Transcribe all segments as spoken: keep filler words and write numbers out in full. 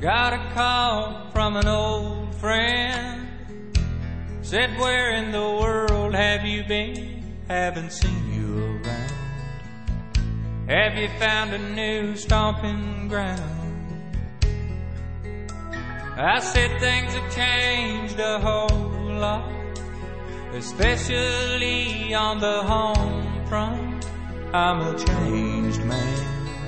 Got a call from an old friend. Said, where in the world have you been? Haven't seen you around. Have you found a new stomping ground? I said things have changed a whole lot, especially on the home front. I'm a changed man.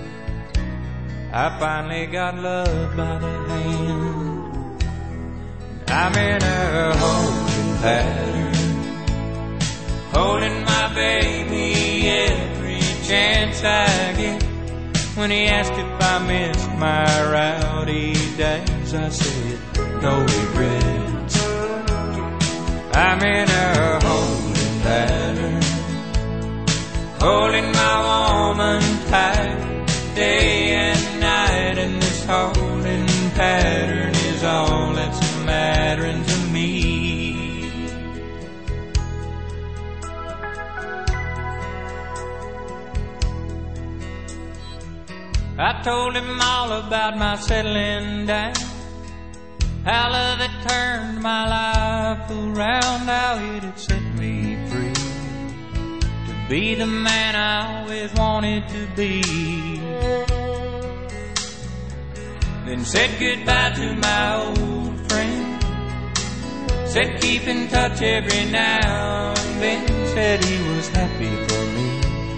I finally got love by the hand. I'm in a holding pattern, holding my baby every chance I get. When he asked if I missed my rowdy days, I said, no regrets. I'm in a holding pattern, holding my woman tight day and night, and this holding pattern is all that's mattering to me. I told him all about my settling down, how love had turned my life around, how it had set me free to be the man I always wanted to be. Then said goodbye to my old friend, said keep in touch every now and then, said he was happy for me,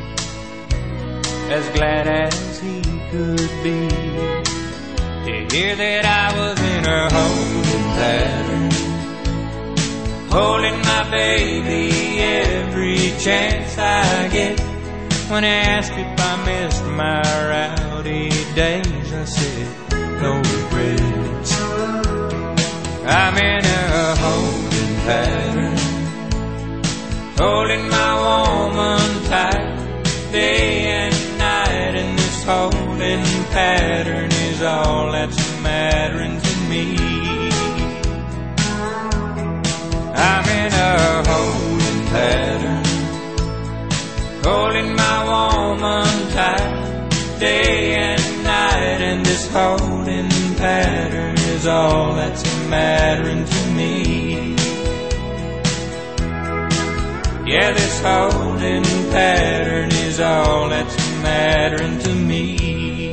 as glad as he could be to hear that I was in a holding pattern, holding my baby every chance I get. When he asked if I missed my rowdy days, I said, no regrets. I'm in a holding pattern, holding my woman tight day and night, and this holding pattern is all that's mattering to me. I'm in a holding pattern, holding my woman tight day and night, and this holding pattern is all that's mattering to me. Yeah, this holding pattern is all that's mattering to me.